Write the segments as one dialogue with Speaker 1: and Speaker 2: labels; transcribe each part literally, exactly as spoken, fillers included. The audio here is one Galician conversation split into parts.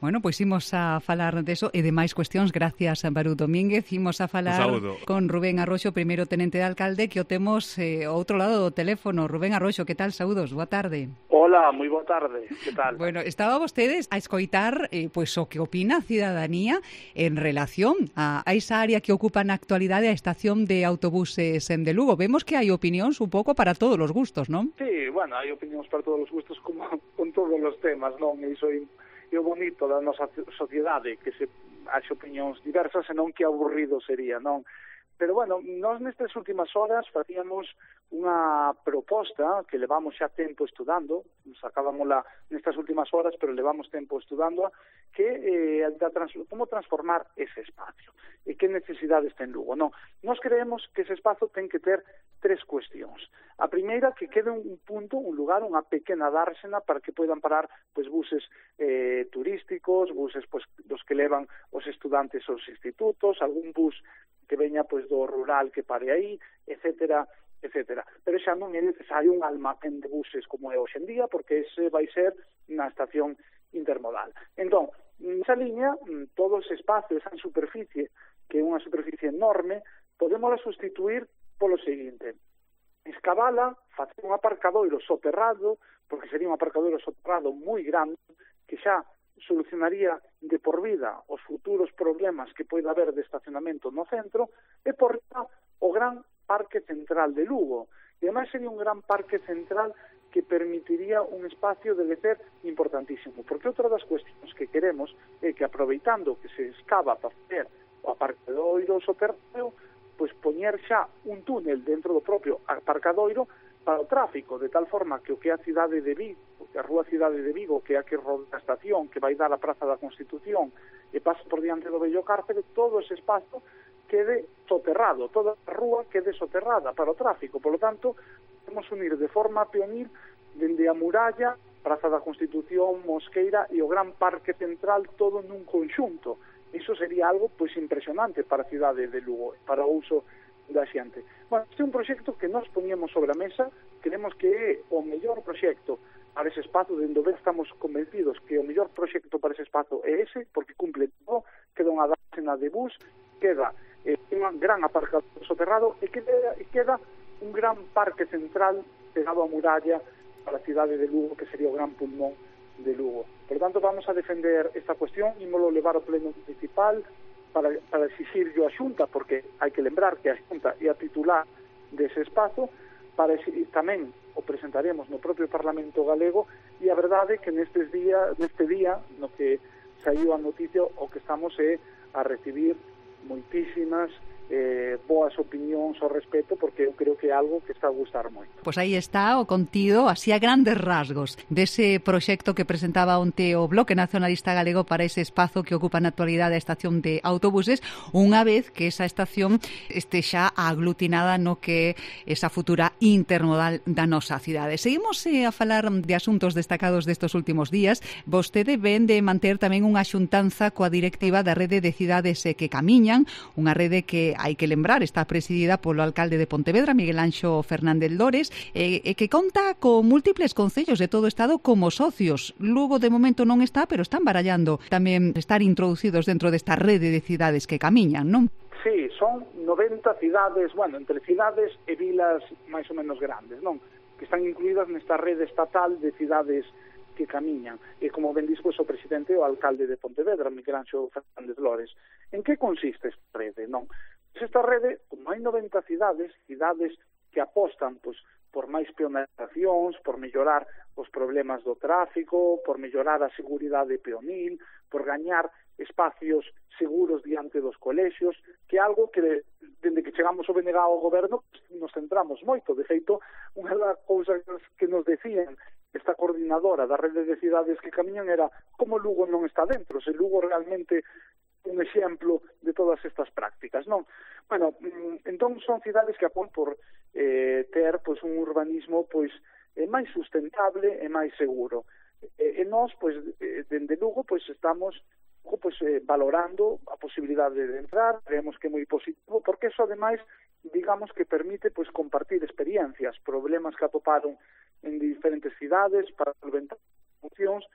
Speaker 1: Bueno, pois imos a falar deso e de máis cuestións gracias a Barú Domínguez. Imos a falar con Rubén Arroxo, primeiro tenente de alcalde, que o temos eh, ao outro lado do teléfono. Rubén Arroxo, que tal? Saúdos, boa tarde.
Speaker 2: Hola, moi boa tarde, que tal?
Speaker 1: Bueno, estaba vostedes a escoitar eh, pois o que opina a cidadanía en relación a, a esa área que ocupa na actualidade a estación de autobuses en de Lugo. Vemos que hai opinións un pouco para todos os gustos, non?
Speaker 2: Sí, bueno, hai opinións para todos os gustos como con todos os temas, non? E iso é o bonito da nosa sociedade, que se haxe opinións diversas e non que aburrido sería, non? Pero, bueno, nós nestas últimas horas facíamos unha proposta que levamos xa tempo estudando, sacábamosla nestas últimas horas, pero levamos tempo estudando, que eh, da trans, como transformar ese espacio e que necesidades ten Lugo. Non, nós creemos que ese espazo ten que ter tres cuestións. A primeira, que quede un punto, un lugar, unha pequena dársena para que poidan parar pois buses eh, turísticos, buses pois dos que levan os estudantes aos institutos, algún bus que veña pois do rural que pare aí, etcétera, etcétera. Pero xa non é necesario un almacén de buses como é hoxe en día, porque ese vai ser na estación intermodal. Entón, nesa liña, todo ese espacio, esa superficie, que é unha superficie enorme, podémosla sustituir polo seguinte: escavala, facer un aparcadoiro soterrado, porque sería un aparcadoiro soterrado moi grande, que xa solucionaría de por vida os futuros problemas que poida haber de estacionamento no centro, e por riba o gran parque central de Lugo. E ademais sería un gran parque central que permitiría un espacio de lecer importantísimo, porque outra das cuestións que queremos é que, aproveitando que se escava para facer o aparcadoiro soterrado, pois poñer xa un túnel dentro do propio aparcadoiro para o tráfico, de tal forma que o que é a cidade de Vigo, que a rúa Cidade de Vigo, que é a que roda a estación, que vai dar a Praza da Constitución e pasa por diante do vello cárcere, todo ese espazo quede soterrado, toda a rúa quede soterrada para o tráfico. Por lo tanto, podemos unir de forma pionir dende a muralla, Praza da Constitución, Mosqueira e o gran parque central, todo nun conxunto. Iso sería algo pois impresionante para a cidade de Lugo, para o uso da xente. Bueno, este é un proxecto que nós poñemos sobre a mesa, creemos que é o mellor proxecto para ese espazo, dende o ben estamos convencidos que o mellor proxecto para ese espazo é ese, porque cumple todo, queda unha dársena de bus, queda eh, un gran aparcador soterrado e queda, e queda un gran parque central pegado á muralla para a cidade de Lugo, que sería o gran pulmón de Lugo. Por tanto, vamos a defender esta cuestión, ímolo levar ao pleno municipal para, para exigirlo a Xunta, porque hai que lembrar que a Xunta é a titular dese espazo, para exigir, tamén o presentaremos no propio Parlamento galego, e a verdade é que nestes día, neste día no que saiu a noticia, o que estamos é a recibir moitísimas eh, boas opinións ao respecto, porque eu creo que é algo que está a gustar moito.
Speaker 1: Pois aí está o contido, así a grandes rasgos, dese proxecto que presentaba onte o Bloque Nacionalista Galego para ese espazo que ocupa na actualidade a estación de autobuses, unha vez que esa estación este xa aglutinada no que esa futura intermodal da nosa cidade. Seguimos eh, a falar de asuntos destacados destos últimos días. Vostede ven de manter tamén unha xuntanza coa directiva da rede de cidades eh, que camiñan, unha rede que hai que lembrar, está presidida polo alcalde de Pontevedra, Miguel Anxo Fernández Lores, e, e que conta con múltiples concellos de todo o estado como socios. Lugo de momento non está, pero están barallando tamén estar introducidos dentro desta rede de cidades que camiñan, non?
Speaker 2: Sí, son noventa cidades, bueno, entre cidades e vilas máis ou menos grandes, non? Que están incluídas nesta rede estatal de cidades que camiñan. E como ben dispo o presidente o alcalde de Pontevedra, Miguel Anxo Fernández Lores. En que consiste esta rede, non? Esta rede, como hai noventa cidades, cidades que apostan pois, por máis peonalizacións, por mellorar os problemas do tráfico, por mellorar a seguridade peonil, por gañar espacios seguros diante dos colexios, que é algo que, dende que chegamos ao B N G ao goberno, nos centramos moito. De feito, unha das cousas que nos decían esta coordinadora da rede de cidades que camiñan era como Lugo non está dentro, se Lugo realmente un exemplo de todas estas prácticas, non? Bueno, entón son cidades que apoian por eh, ter pois, un urbanismo pois eh, máis sustentable e máis seguro. E, e nós, pois, dende Lugo, pois estamos pois, eh, valorando a posibilidade de entrar, creemos que é moi positivo, porque eso, ademais, digamos que permite pois compartir experiencias, problemas que atoparon en diferentes cidades para solventar funcións,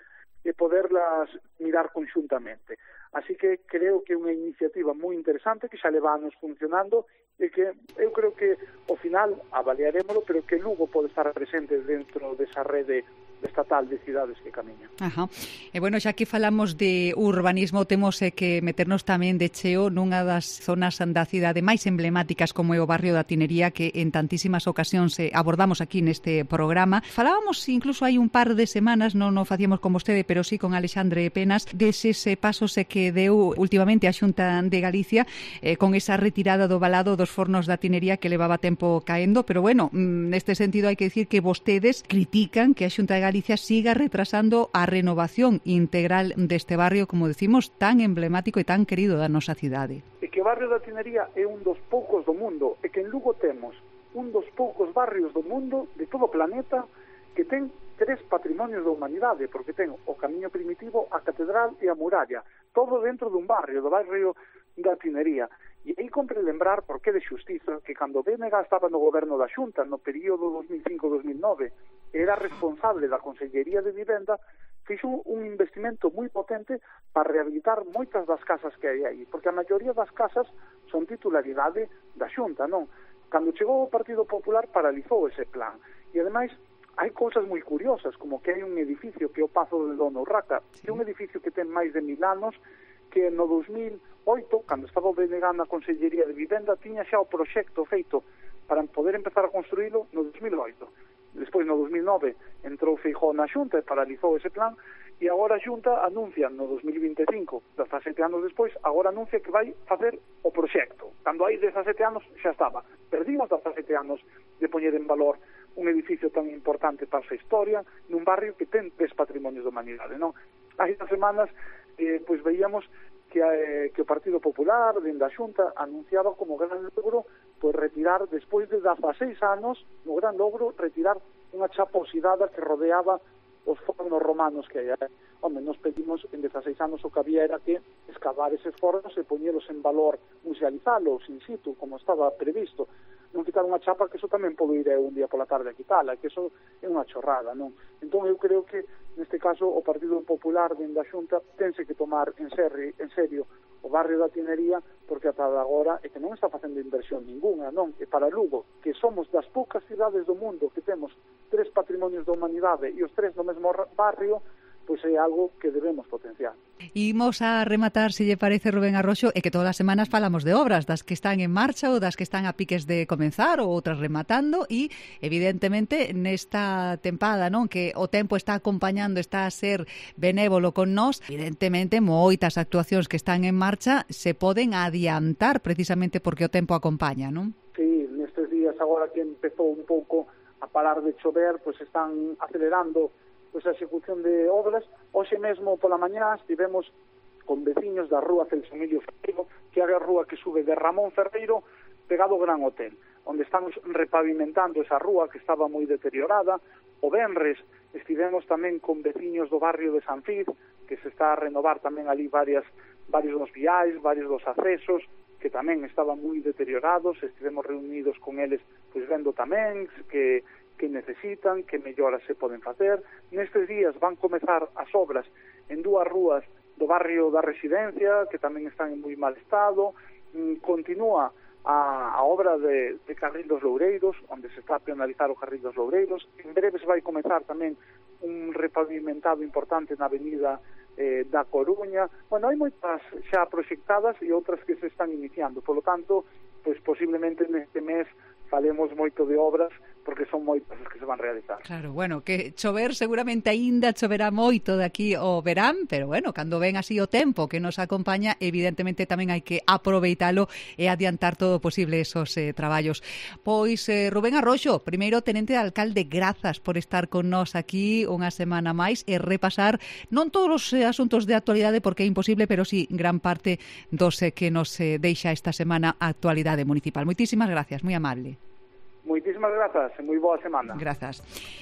Speaker 2: e poderlas mirar conxuntamente. Así que creo que é unha iniciativa moi interesante que xa leva anos funcionando e que eu creo que ao final avaliarémolo, pero que Lugo pode estar presente dentro desa rede estatal de cidades que camiñan.
Speaker 1: Ajá. E bueno, xa que falamos de urbanismo, temos eh, que meternos tamén de cheo nunha das zonas da cidade máis emblemáticas como é o barrio da Tinería, que en tantísimas ocasións eh, abordamos aquí neste programa. Falábamos incluso hai un par de semanas, non o facíamos con vostede, pero sí con Alexandre Penas, deses eh, pasos eh, que deu últimamente a Xunta de Galicia eh, con esa retirada do valado dos fornos da Tinería que levaba tempo caendo, pero bueno, neste sentido hai que dicir que vostedes critican que a Xunta de Galicia siga retrasando a renovación integral deste barrio, como decimos, tan emblemático e tan querido da nosa cidade.
Speaker 2: E que o barrio da Tinería é un dos poucos do mundo, e que en Lugo temos un dos poucos barrios do mundo, de todo o planeta, que ten tres patrimonios da humanidade, porque ten o camiño primitivo, a catedral e a muralla, todo dentro dun barrio, do barrio da Tinería. E aí compre lembrar, porque é de xustiza, que cando B N G estaba no goberno da Xunta, no período dos mil cinco a dos mil nove, era responsable da Consellería de Vivenda, fixo un investimento moi potente para rehabilitar moitas das casas que hai aí, porque a maioría das casas son titularidade da Xunta, non? Cando chegou o Partido Popular paralizou ese plan. E ademais, hai cousas moi curiosas, como que hai un edificio que é o Pazo de Dona Urraca, que é un edificio que ten máis de mil anos, que no dos mil oito, cando estaba o B N G na Consellería de Vivenda, tiña xa o proxecto feito para poder empezar a construílo no dos mil oito. Despois, no dos mil nove, entrou Feijóo na Xunta e paralizou ese plan, e agora a Xunta anuncia no dos mil vinte e cinco, dezasete anos despois, agora anuncia que vai facer o proxecto. Cando hai dezasete anos xa estaba. Perdimos dezasete anos de poñer en valor un edificio tan importante para a historia nun barrio que ten tres patrimonios da humanidade, non? Hai das semanas eh, pois veíamos que, eh, que o Partido Popular, dende a Xunta, anunciaba como gran logro pois retirar, despois de dezaseis anos, no gran logro, retirar unha chaposidade que rodeaba os fornos romanos que hai. Home, nos pedimos en dezaseis anos o que había era que excavar eses fornos e poñelos en valor, musealizalos in situ, como estaba previsto. Non quitar unha chapa, que eso tamén pode ir un día pola tarde a quitala, que eso é unha chorrada, non? Entón eu creo que neste caso o Partido Popular dende a Xunta tense que tomar en serio, en serio o barrio da Tinería, porque ata agora é que non está facendo inversión ninguna, non? E para Lugo, que somos das poucas cidades do mundo que temos tres patrimonios da humanidade e os tres no mesmo barrio, pois é algo que debemos potenciar.
Speaker 1: Imos a rematar, se lle parece, Rubén Arroxo, e que todas as semanas falamos de obras, das que están en marcha ou das que están a piques de comenzar ou outras rematando, e evidentemente nesta tempada, non, que o tempo está acompañando, está a ser benévolo con nós, evidentemente moitas actuacións que están en marcha se poden adiantar precisamente porque o tempo acompaña, non?
Speaker 2: Sí, nestes días agora que empezou un pouco a parar de chover, pois están acelerando pois a execución de obras. Hoxe mesmo pola mañá estivemos con veciños da rúa Celso Emilio Ferreiro, que é a rúa que sube de Ramón Ferreiro pegado ao Gran Hotel, onde estamos repavimentando esa rúa que estaba moi deteriorada. O venres estivemos tamén con veciños do barrio de San Cid, que se está a renovar tamén ali varias, varios dos viais, varios dos accesos, que tamén estaban moi deteriorados. Estivemos reunidos con eles, pois vendo tamén que que necesitan, que melloras se poden facer. Nestes días van comezar as obras en dúas rúas do barrio da Residencia, que tamén están en moi mal estado. Continúa a, a obra de, de Carril dos Loureiros, onde se está a penalizar o Carril dos Loureiros. En breve se vai comezar tamén un repavimentado importante na avenida eh, da Coruña. Bueno, hai moitas xa proxectadas e outras que se están iniciando. Por lo tanto, pois posiblemente neste mes falemos moito de obras, porque son moitas as que se van realizar.
Speaker 1: Claro, bueno, que chover seguramente aínda choverá moito de aquí ao verán, pero bueno, cando ven así o tempo que nos acompaña, evidentemente tamén hai que aproveitalo e adiantar todo o posible esos eh, traballos. Pois, eh, Rubén Arroxo, primeiro tenente de alcalde, grazas por estar con nós aquí unha semana máis e repasar non todos os eh, asuntos de actualidade, porque é imposible, pero sí gran parte dos eh, que nos eh, deixa esta semana a actualidade municipal. Moitísimas gracias, moi amable.
Speaker 2: Moitísimas grazas e moi boa semana.
Speaker 1: Grazas.